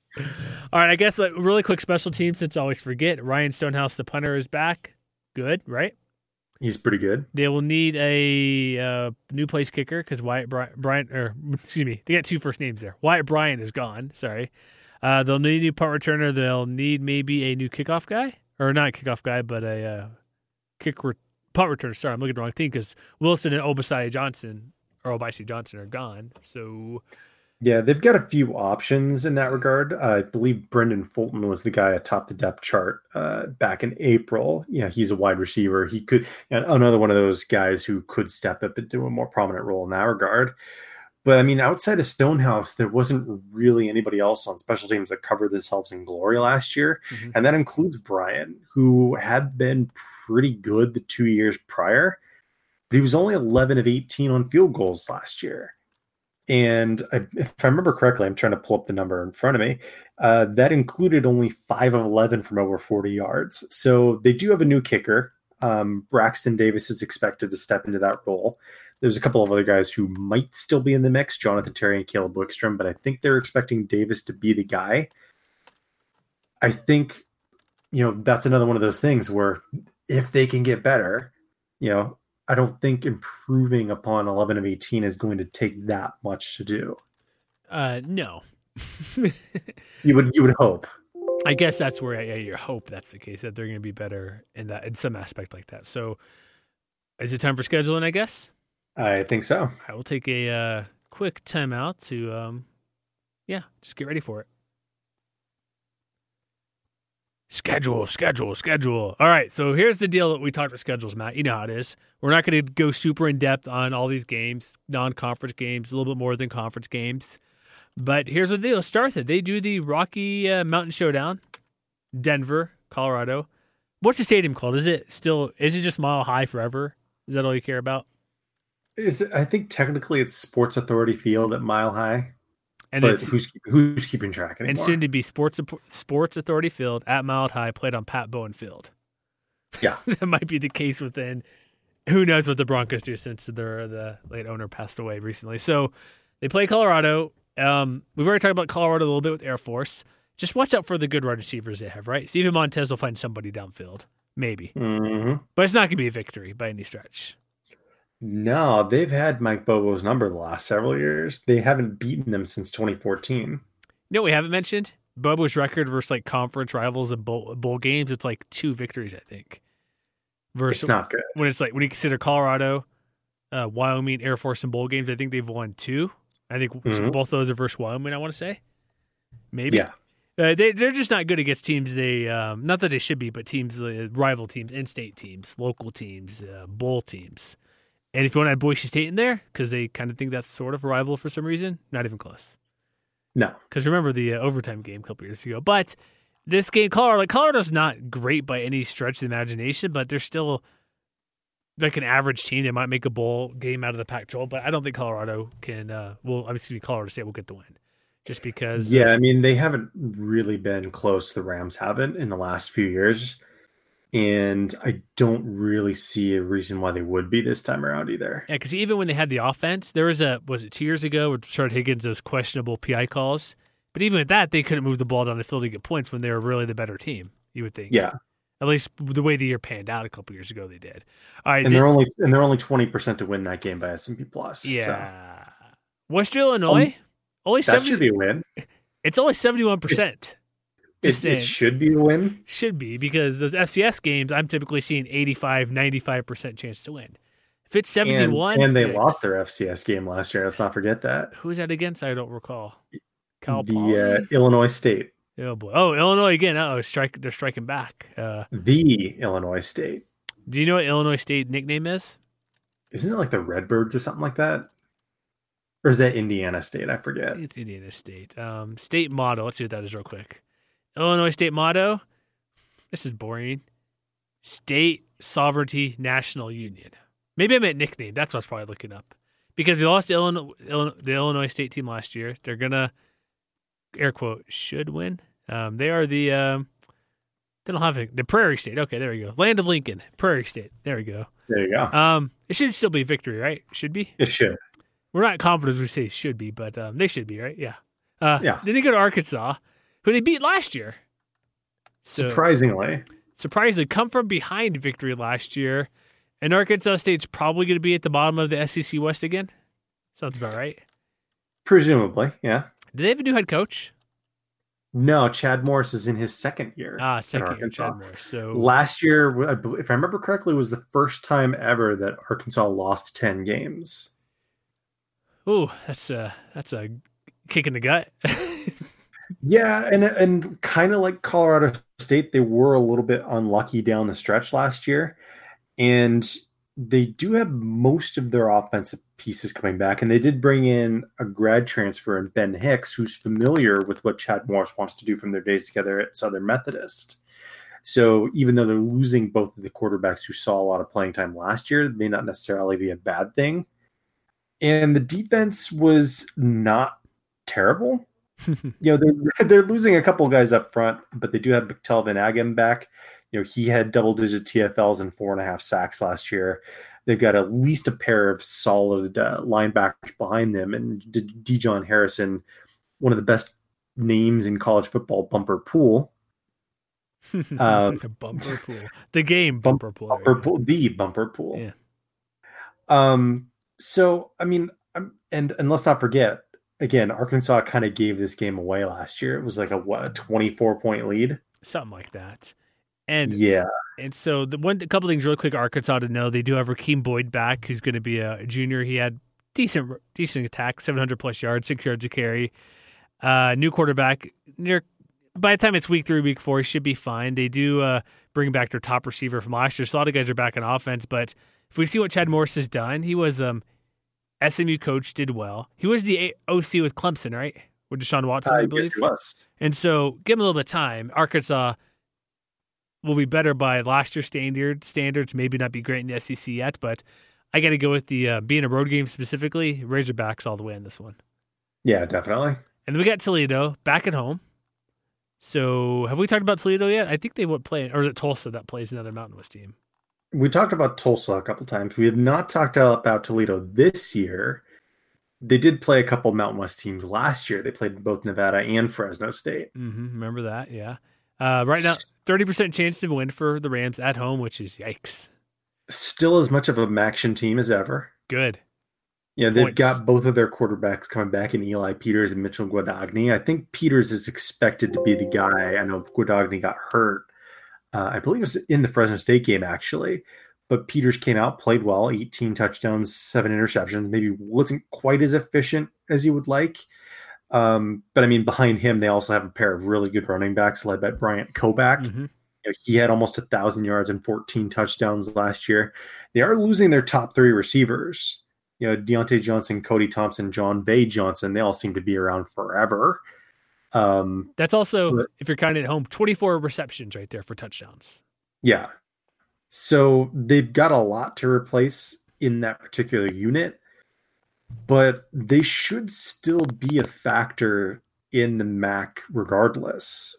All right, I guess a really quick special team since I always forget. Ryan Stonehouse, the punter, is back. Good, right? He's pretty good. They will need a uh, new place kicker because Wyatt Bry- Bryant, or excuse me, they got two first names there. Wyatt Bryant is gone. Sorry. Uh, they'll need a new punt returner. They'll need maybe a new kickoff guy, or not a kickoff guy, but a uh, kick re- punt returner. Sorry, I'm looking at the wrong thing because Wilson and Obasiah Johnson or Obasi Johnson are gone. So Yeah, they've got a few options in that regard. Uh, I believe Brendan Fulton was the guy atop the depth chart uh, back in April. Yeah, he's a wide receiver. He could another one of those guys who could step up into a more prominent role in that regard. But I mean, outside of Stonehouse, there wasn't really anybody else on special teams that covered themselves in glory last year, Mhm. and that includes Brian, who had been pretty good the two years prior, but he was only eleven of eighteen on field goals last year. And I, if I remember correctly, I'm trying to pull up the number in front of me. Uh, that included only five of eleven from over forty yards. So they do have a new kicker. Um, Braxton Davis is expected to step into that role. There's a couple of other guys who might still be in the mix, Jonathan Terry and Caleb Wickstrom, but I think they're expecting Davis to be the guy. I think, you know, that's another one of those things where if they can get better, you know, I don't think improving upon eleven of eighteen is going to take that much to do. uh, no. You would you would hope. I guess that's where yeah, you hope that's the case, that they're going to be better in that in some aspect like that. So is it time for scheduling, I guess? I think so. I will take a uh, quick timeout to, um, yeah, just get ready for it. Schedule, schedule, schedule. All right, so here's the deal that we talked about schedules, Matt. You know how it is. We're not going to go super in depth on all these games, non-conference games, a little bit more than conference games. But here's the deal. Start with it. They do the Rocky uh, Mountain Showdown, Denver, Colorado. What's the stadium called? Is it still, is it just Mile High forever? Is that all you care about? Is it, I think technically it's Sports Authority Field at Mile High, And but it's who's who's keeping track and anymore? soon to be Sports Sports Authority Field at Mile High, played on Pat Bowen Field. Yeah. That might be the case within. Who knows what the Broncos do since their the late owner passed away recently. So they play Colorado. Um, we've already talked about Colorado a little bit with Air Force. Just watch out for the good wide receivers they have, right? Steven Montez will find somebody downfield, maybe, Mm-hmm. but it's not going to be a victory by any stretch. No, they've had Mike Bobo's number the last several years. They haven't beaten them since twenty fourteen. You know what we haven't mentioned? Bobo's record versus like conference rivals and bowl, bowl games. It's like two victories, I think. Versus It's not good. when it's like when you consider Colorado, uh, Wyoming, Air Force, and bowl games, I think they've won two. I think Mhm. both those are versus Wyoming. I want to say. Maybe. Yeah. Uh, they, they're just not good against teams they, um, not that they should be, but teams, uh, rival teams, in-state teams, local teams, uh, bowl teams. And if you want to add Boise State in there, because they kind of think that's sort of a rival for some reason, not even close. No. Because remember the uh, overtime game a couple years ago. But this game, Colorado, like, Colorado's not great by any stretch of the imagination, but they're still like an average team. They might make a bowl game out of the Pac twelve, but I don't think Colorado can, uh, well, excuse me, Colorado State will get the win. Just because. Yeah, I mean, they haven't really been close. The Rams haven't in the last few years. And I don't really see a reason why they would be this time around either. Yeah, because even when they had the offense, there was a, was it two years ago, where Rashard Higgins those questionable P I calls. But even with that, they couldn't move the ball down the field to get points when they were really the better team, you would think. Yeah. At least the way the year panned out a couple years ago, they did. All right, and they, they're only and they're only twenty percent to win that game by S and P Plus. Yeah. So. Western Illinois, um, only that seventy should be a win. It's only seventy-one percent. It, it should be a win. Should be, because those F C S games, I'm typically seeing eighty-five, ninety-five percent chance to win. If it's seventy-one. And, and they yeah, lost their F C S game last year. Let's not forget that. Who was that against? I don't recall. Cal the uh, Illinois State. Oh, boy. Oh, Illinois again. Oh, strike, they're striking back. Uh, the Illinois State. Do you know what Illinois State nickname is? Isn't it like the Redbirds or something like that? Or is that Indiana State? I forget. It's Indiana State. Um, state motto. Let's see what that is real quick. Illinois State motto. This is boring. State Sovereignty National Union. Maybe I meant nickname. That's what I was probably looking up. Because we lost to Illinois, Illinois, the Illinois State team last year. They're going to, air quote, should win. Um, they are the, um, they don't have it. The Prairie State. Okay, there we go. Land of Lincoln. Prairie State. There we go. There you go. Um, it should still be victory, right? Should be? It should. We're not confident we say should be, but um, they should be, right? Yeah. Uh, yeah. Then they go to Arkansas, who they beat last year. So, surprisingly. Surprisingly, come from behind victory last year. And Arkansas State's probably going to be at the bottom of the S E C West again. Sounds about right. Presumably, yeah. Do they have a new head coach? No, Chad Morris is in his second year. Ah, second year, Chad Morris. So last year, if I remember correctly, was the first time ever that Arkansas lost ten games. Ooh, that's a that's a kick in the gut. Yeah, and and kind of like Colorado State, they were a little bit unlucky down the stretch last year, and they do have most of their offensive pieces coming back, and they did bring in a grad transfer in Ben Hicks, who's familiar with what Chad Morris wants to do from their days together at Southern Methodist. So even though they're losing both of the quarterbacks who saw a lot of playing time last year, it may not necessarily be a bad thing. And the defense was not terrible. you know, they're, they're losing a couple guys up front, but they do have Kelvin Agam back. You know, he had double-digit T F Ls and four and a half sacks last year. They've got at least a pair of solid uh, linebackers behind them, and D- Dijon Harrison, one of the best names in college football, Bumper Pool. Um, bumper Pool, the game Bumper Pool, Bumper Pool, the Bumper Pool. Yeah. Um. So, I mean, I'm, and and let's not forget. Again, Arkansas kind of gave this game away last year. It was like a what a twenty-four point lead, something like that. And yeah, and so the one a couple things real quick. Arkansas to know they do have Rakeem Boyd back, who's going to be a junior. He had decent decent attack, seven hundred plus yards, six yards a carry. Uh, new quarterback. Near by the time it's week three, week four, he should be fine. They do uh, bring back their top receiver from last year, so a lot of guys are back on offense. But if we see what Chad Morris has done, he was um. S M U coach, did well. He was the O C with Clemson, right? With Deshaun Watson, uh, I believe. Yes, he was. And so, give him a little bit of time. Arkansas will be better by last year's standard standards. Maybe not be great in the S E C yet, but I got to go with the uh, being a road game specifically. Razorbacks all the way in this one. Yeah, definitely. And then we got Toledo back at home. So, have we talked about Toledo yet? I think they would play, or is it Tulsa that plays another Mountain West team? We talked about Tulsa a couple times. We have not talked about Toledo this year. They did play a couple Mountain West teams last year. They played both Nevada and Fresno State. Mm-hmm. Remember that? Yeah. Uh, right now, thirty percent chance to win for the Rams at home, which is yikes. Still as much of a Maction team as ever. Good. Yeah, they've Points. got both of their quarterbacks coming back in Eli Peters and Mitchell Guadagni. I think Peters is expected to be the guy. I know Guadagni got hurt. Uh, I believe it was in the Fresno State game, actually. But Peters came out, played well, eighteen touchdowns, seven interceptions. Maybe wasn't quite as efficient as you would like. Um, but I mean, behind him, they also have a pair of really good running backs led by Bryant Koback. Mm-hmm. You know, he had almost a thousand yards and fourteen touchdowns last year. They are losing their top three receivers. You know, Deontay Johnson, Cody Thompson, John Bay Johnson. They all seem to be around forever. Um, That's also, but, if you're counting at home, twenty-four receptions right there for touchdowns. Yeah. So they've got a lot to replace in that particular unit, but they should still be a factor in the M A C regardless.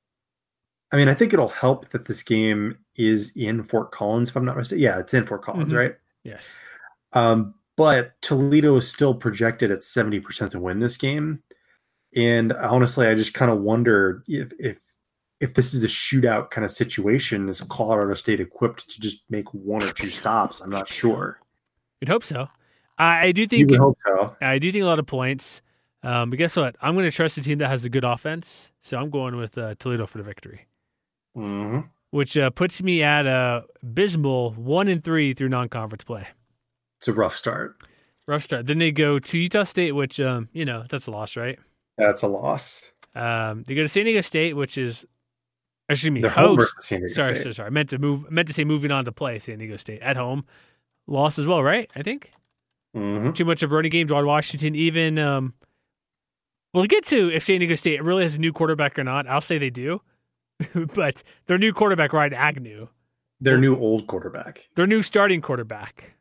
I mean, I think it'll help that this game is in Fort Collins, if I'm not mistaken. Yeah, it's in Fort Collins, Mm-hmm. right? Yes. Um, but Toledo is still projected at seventy percent to win this game. And honestly, I just kind of wonder if, if if this is a shootout kind of situation, is Colorado State equipped to just make one or two stops? I'm not sure. You'd hope so. I, I do think You would hope so. I do think a lot of points. Um, but guess what? I'm going to trust a team that has a good offense. So I'm going with uh, Toledo for the victory. Mm-hmm. Which uh, puts me at a abysmal one and three through non-conference play. It's a rough start. Rough start. Then they go to Utah State, which um, you know that's a loss, right? That's a loss. Um, they go to San Diego State, which is excuse me, They're home host. versus San Diego sorry, State. sorry, sorry. I meant to move. Meant to say moving on to play San Diego State at home. Loss as well, right? I think Mm-hmm. too much of running game. George Washington. Even um, we'll get to if San Diego State really has a new quarterback or not. I'll say they do. But their new quarterback, Ryan Agnew, Their new old quarterback. their new starting quarterback,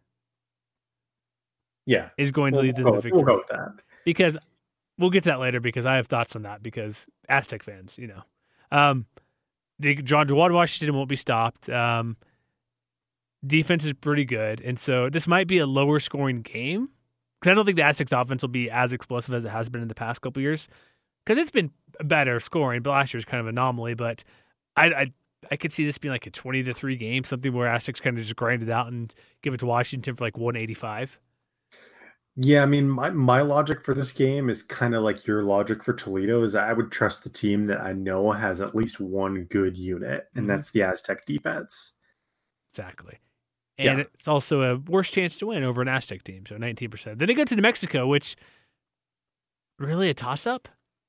Yeah. is going to We'll, lead them we'll, to go, victory. we'll go with that. Because we'll get to that later because I have thoughts on that because Aztec fans, you know. Um, the John Jawad Washington won't be stopped. Um, defense is pretty good. And so this might be a lower scoring game because I don't think the Aztecs offense will be as explosive as it has been in the past couple of years because it's been better scoring, but last year's kind of an anomaly. But I, I I could see this being like a twenty to three game, something where Aztecs kind of just grind it out and give it to Washington for like one eighty-five. Yeah, I mean, my, my logic for this game is kind of like your logic for Toledo, is I would trust the team that I know has at least one good unit, and Mhm. that's the Aztec defense. Exactly. And Yeah. it's also a worse chance to win over an Aztec team, so nineteen percent. Then they go to New Mexico, which really a toss-up?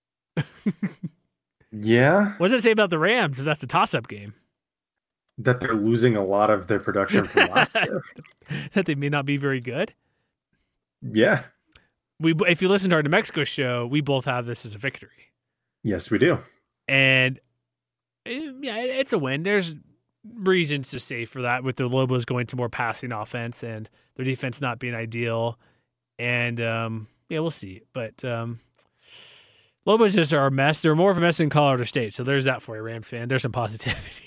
Yeah, What does it say about the Rams if that's a toss-up game? that they're losing a lot of their production from last year. That they may not be very good? Yeah, We, If you listen to our New Mexico show, we both have this as a victory. yes, we do. And eh, yeah, it- it's a win. There's reasons to say for that with the Lobos going to more passing offense and their defense not being ideal. And um, yeah, we'll see. But um, Lobos just are a mess. They're more of a mess than Colorado State. So there's that for you, Rams fan. There's some positivity.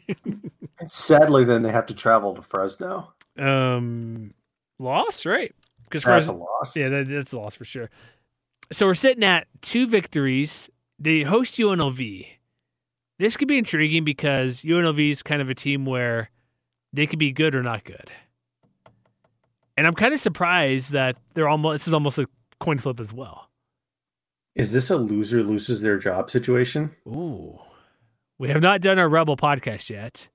Sadly, then they have to travel to Fresno. um, loss, right? Because That's a loss. yeah, that, that's a loss for sure. So we're sitting at two victories. They host U N L V. This could be intriguing because U N L V is kind of a team where they could be good or not good. And I'm kind of surprised that they're almost this is almost a coin flip as well. Is this a loser loses their job situation? Ooh. We have not done our Rebel podcast yet.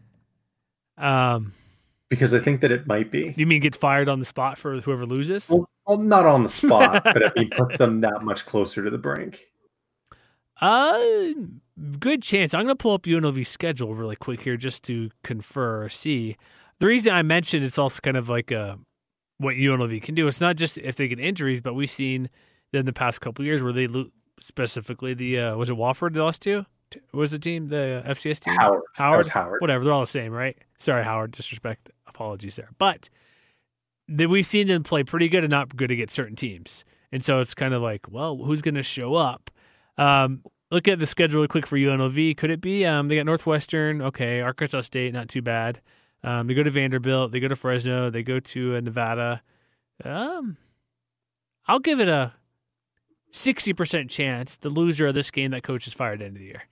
Um, Because I think that it might be. you mean get fired on the spot for whoever loses? Well, well not on the spot, but I mean, puts them that much closer to the brink. Uh, good chance. I'm going to pull up U N L V's schedule really quick here just to confer or see. The reason I mentioned it's also kind of like a, what U N L V can do. It's not just if they get injuries, but we've seen in the past couple of years where they lo- specifically the uh, was it Wofford they lost to? What was the team? The F C S team? Howard. Howard. That was Howard. Whatever. They're all the same, right? Sorry, Howard. Disrespect. Apologies there. But the, we've seen them play pretty good and not good against certain teams. And so it's kind of like, well, who's going to show up? Um, look at the schedule really quick for U N L V. Could it be? Um, they got Northwestern. Okay. Arkansas State, not too bad. Um, they go to Vanderbilt. They go to Fresno. They go to uh, Nevada. Um, I'll give it a sixty percent chance the loser of this game that coach is fired at the end of the year.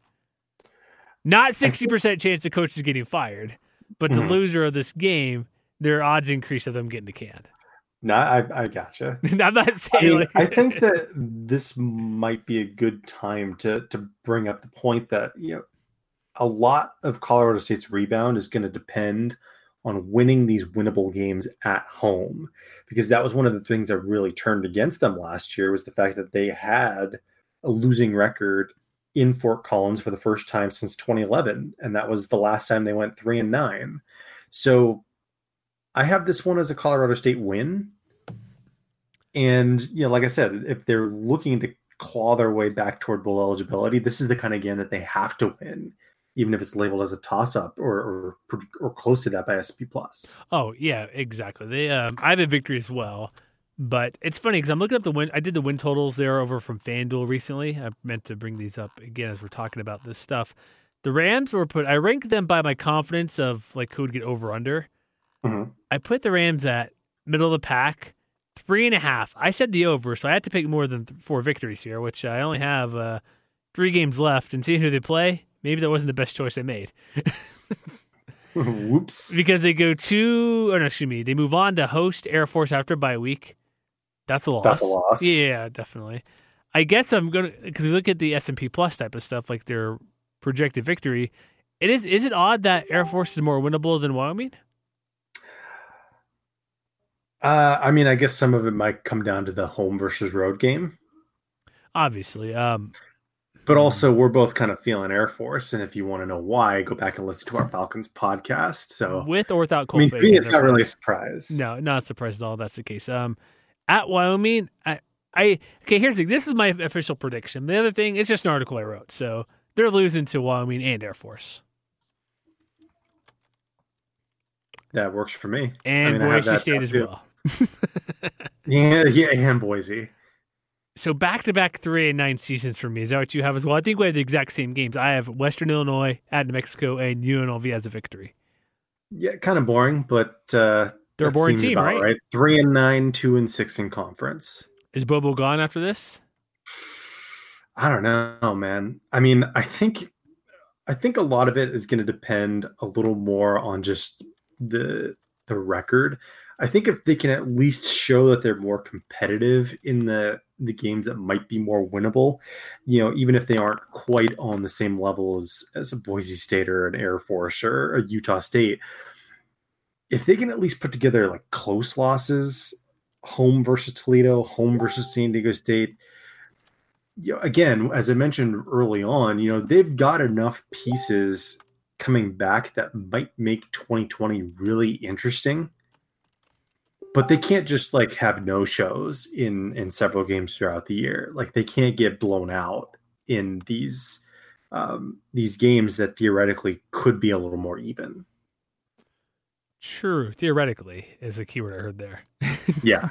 Not sixty percent chance the coach is getting fired, but the Mhm. loser of this game, their odds increase of them getting the can. No, I, I gotcha. I'm not I saying mean, like, I think that this might be a good time to to bring up the point that, you know, a lot of Colorado State's rebound is going to depend on winning these winnable games at home, because that was one of the things that really turned against them last year, was the fact that they had a losing record in Fort Collins for the first time since twenty eleven, and that was the last time they went three and nine. So I have this one as a Colorado State win. And, you know, like I said, if they're looking to claw their way back toward bowl eligibility, this is the kind of game that they have to win, even if it's labeled as a toss-up or or, or close to that by S and P Plus. Oh, yeah, exactly. They, um, I have a victory as well. But it's funny because I'm looking up the win. I did the win totals there over from FanDuel recently. I meant to bring these up again as we're talking about this stuff. The Rams were put, I ranked them by my confidence of like who would get over under. Mm-hmm. I put the Rams at middle of the pack, three and a half. I said the over, so I had to pick more than th- four victories here, which I only have uh, three games left. And seeing who they play, maybe that wasn't the best choice I made. Whoops. Because they go to, or no, excuse me, they move on to host Air Force after bye week. That's a loss. That's a loss. Yeah, definitely. I guess I'm going to, because we look at the S and P Plus type of stuff, like their projected victory. It is, is it odd that Air Force is more winnable than Wyoming? Uh, I mean, I guess some of it might come down to the home versus road game. Obviously. Um, but also, we're both kind of feeling Air Force. And if you want to know why, go back and listen to our Falcons podcast. So, with or without Cole I mean, for me, it's not really a surprise. No, not a surprise at all. That's the case. Um, At Wyoming, I, I okay. Here's the thing. This is my official prediction. The other thing, it's just an article I wrote. So they're losing to Wyoming and Air Force. That works for me. And I mean, Boise State as well. yeah, yeah, and Boise. So back-to-back three and nine seasons for me. Is that what you have as well? I think we have the exact same games. I have Western Illinois at New Mexico and U N L V as a victory. Yeah, kind of boring, but uh, they're a boring team, right? right? Three and nine, two and six in conference. Is Bobo gone after this? I don't know, man. I mean, I think, I think a lot of it is going to depend a little more on just the the record. I think if they can at least show that they're more competitive in the the games that might be more winnable, you know, even if they aren't quite on the same level as, as a Boise State or an Air Force or a Utah State, if they can at least put together like close losses, home versus Toledo, home versus San Diego State, you know, again, as I mentioned early on, you know, they've got enough pieces coming back that might make twenty twenty really interesting. But they can't just like have no shows in, in several games throughout the year. Like they can't get blown out in these um, these games that theoretically could be a little more even. True, theoretically is a keyword I heard there. Yeah,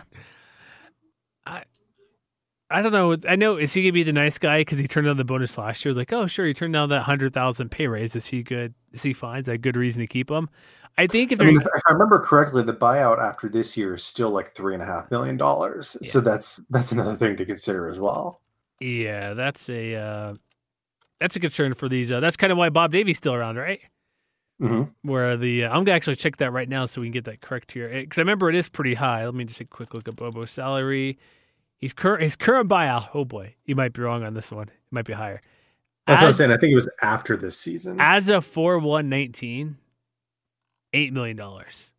I I don't know. I know is he gonna be the nice guy because he turned down the bonus last year? I was like, oh sure, he turned down that hundred thousand pay raise. Is he good? Is he fine? Is that a good reason to keep him? I think if, I mean, if I remember correctly, the buyout after this year is still like three and a half million dollars. Yeah. So that's that's another thing to consider as well. Yeah, that's a uh, that's a concern for these. Uh, that's kind of why Bob Davy's still around, right? Mm-hmm. Where the uh, I'm gonna actually check that right now so we can get that correct here because I remember it is pretty high. Let me just take a quick look at Bobo's salary. He's current his current buyout. Oh boy, you might be wrong on this one. It might be higher. That's as, what I'm saying. I think it was after this season. As of four one nineteen. Eight million dollars.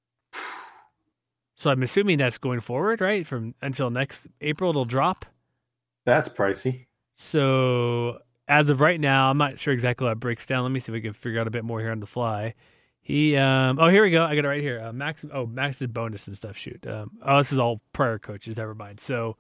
So I'm assuming that's going forward, right? From until next April, it'll drop. That's pricey. So as of right now, I'm not sure exactly how it breaks down. Let me see if we can figure out a bit more here on the fly. He, um, oh, here we go. I got it right here. Uh, Max, oh, Max's bonus and stuff. Shoot. Um, oh, this is all prior coaches. Never mind. So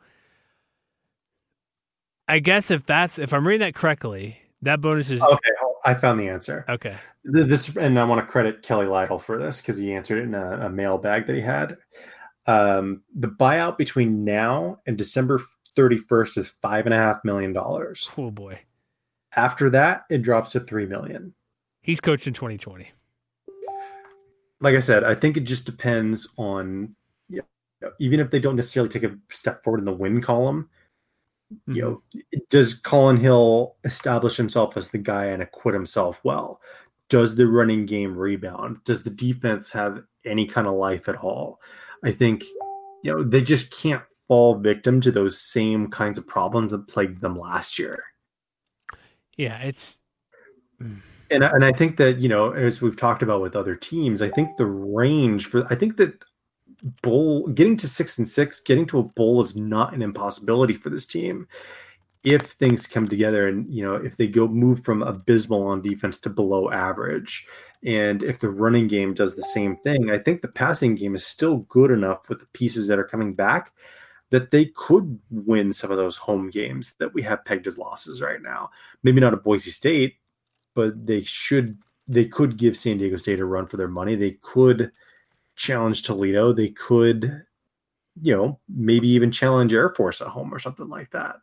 I guess if that's if I'm reading that correctly, that bonus is okay. I found the answer. Okay. This, and I want to credit Kelly Lytle for this because he answered it in a, a mailbag that he had. Um, the buyout between now and December thirty-first is five and a half million dollars. Oh boy. After that, it drops to three million. He's coached in twenty twenty. Like I said, I think it just depends on, you know, even if they don't necessarily take a step forward in the win column, mm-hmm. you know, does Colin Hill establish himself as the guy and acquit himself well? Does the running game rebound? Does the defense have any kind of life at all? I think, you know, they just can't fall victim to those same kinds of problems that plagued them last year. Yeah, it's... And and I think that, you know, as we've talked about with other teams, I think the range for I think that bowl getting to six and six, getting to a bowl is not an impossibility for this team if things come together, and, you know, if they go move from abysmal on defense to below average, and if the running game does the same thing. I think the passing game is still good enough with the pieces that are coming back that they could win some of those home games that we have pegged as losses right now. Maybe not at Boise State, but they should, they could give San Diego State a run for their money. They could challenge Toledo. They could, you know, maybe even challenge Air Force at home or something like that.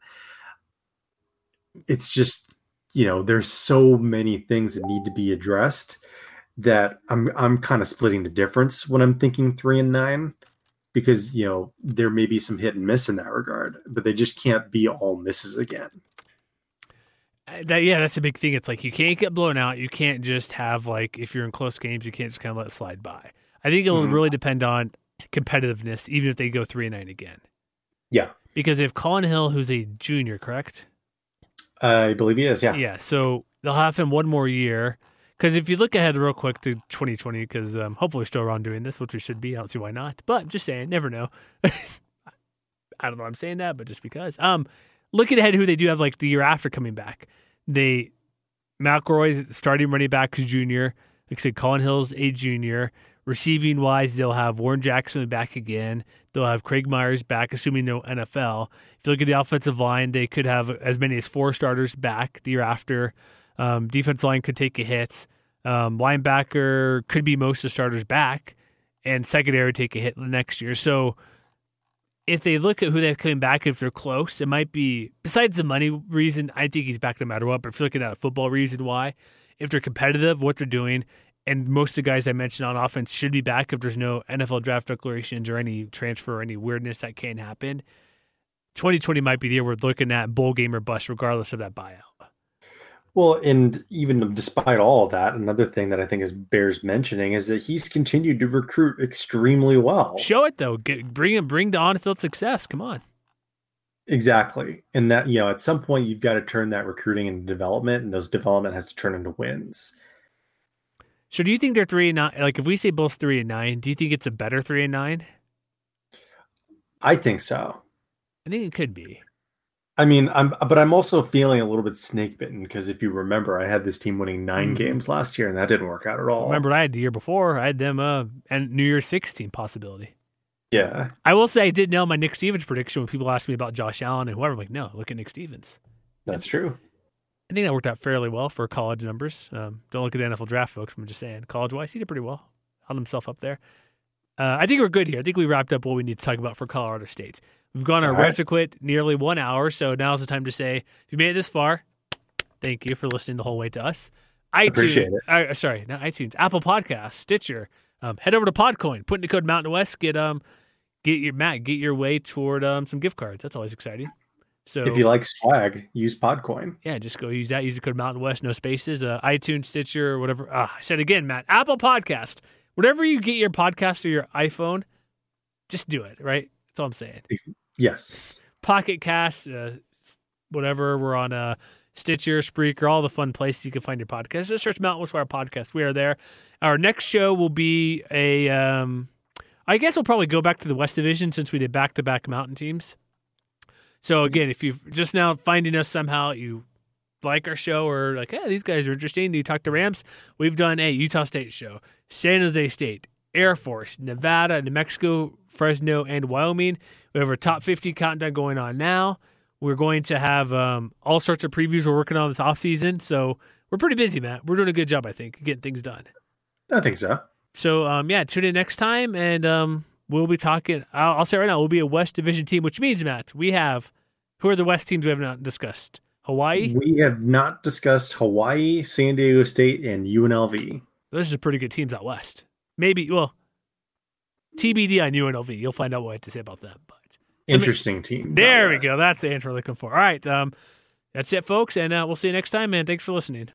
It's just, you know, there's so many things that need to be addressed that I'm, I'm kind of splitting the difference when I'm thinking three and nine, because, you know, there may be some hit and miss in that regard, but they just can't be all misses again. That, yeah, that's a big thing. It's like you can't get blown out. You can't just have, like, if you're in close games, you can't just kind of let it slide by. I think it'll mm-hmm. really depend on competitiveness, even if they go three and nine again. Yeah, because they have Colin Hill, who's a junior, correct? I believe he is. Yeah, yeah. So they'll have him one more year. Because if you look ahead real quick to twenty twenty, because um, hopefully we're still around doing this, which we should be. I don't see why not. But just saying, never know. I don't know why I'm saying that, but just because. Um, looking ahead, who they do have like the year after coming back. They McElroy starting running back is junior. Like I said, Colin Hill's a junior. Receiving wise, they'll have Warren Jackson back again. They'll have Craig Myers back, assuming no N F L. If you look at the offensive line, they could have as many as four starters back the year after. Um, defense line could take a hit. Um, linebacker could be most of the starters back, and secondary take a hit next year. So if they look at who they're coming back, if they're close, it might be, besides the money reason, I think he's back no matter what, but if you're looking at a football reason why, if they're competitive, what they're doing, and most of the guys I mentioned on offense should be back if there's no N F L draft declarations or any transfer or any weirdness that can happen, twenty twenty might be the year we're looking at bowl game or bust regardless of that buyout. Well, and even despite all of that, another thing that I think is bears mentioning is that he's continued to recruit extremely well. Show it though. Get, bring him, bring the on-field success. Come on. Exactly. And that, you know, at some point you've got to turn that recruiting into development, and those development has to turn into wins. So do you think they're three and nine? Like if we say both three and nine, do you think it's a better three and nine? I think so. I think it could be. I mean, I'm, but I'm also feeling a little bit snake bitten because if you remember, I had this team winning nine mm. games last year, and that didn't work out at all. Remember, I had the year before. I had them uh, and New Year's Six team possibility. Yeah, I will say I did nail my Nick Stevens prediction when people asked me about Josh Allen and whoever. I'm like, no, look at Nick Stevens. That's true. I think that worked out fairly well for college numbers. Um, don't look at the N F L draft, folks. I'm just saying, college-wise, he did pretty well. Held himself up there. Uh, I think we're good here. I think we wrapped up what we need to talk about for Colorado State. We've gone our right. Quit nearly one hour, so now's the time to say, if you made it this far, thank you for listening the whole way to us. iTunes, Appreciate it. Uh, sorry, not iTunes. Apple Podcasts, Stitcher. Um, head over to Podcoin. Put in the code Mountain West. Get um, get your Matt. Get your way toward um some gift cards. That's always exciting. So if you like swag, use Podcoin. Yeah, just go use that. Use the code Mountain West, no spaces. Uh, iTunes, Stitcher, or whatever. Uh, I said again, Matt. Apple Podcast. Whatever you get your podcast or your iPhone, just do it. Right. That's all I'm saying. Yes. Pocket Cast, uh, whatever. We're on uh, Stitcher, Spreaker, all the fun places you can find your podcast. Just search Mountain West Wire Podcast. We are there. Our next show will be a. Um, I guess we'll probably go back to the West Division since we did back-to-back Mountain teams. So again, if you've just now finding us somehow, you like our show or like, hey, these guys are interesting. You talk to Rams. We've done a Utah State show, San Jose State, Air Force, Nevada, New Mexico, Fresno, and Wyoming. We have our top fifty countdown going on now. We're going to have um, all sorts of previews we're working on this offseason. So we're pretty busy, Matt. We're doing a good job, I think, getting things done. I think so. So, um, yeah, tune in next time, and um, we'll be talking. I'll, I'll say right now, we'll be a West Division team, which means, Matt, we have, who are the West teams we have not discussed? Hawaii? We have not discussed Hawaii, San Diego State, and U N L V. Those are pretty good teams out West. Maybe, well, T B D on U N L V. You'll find out what I have to say about that. But interesting team. There we go. That's the answer we're looking for. All right. Um, that's it, folks, and uh, we'll see you next time, man. Thanks for listening.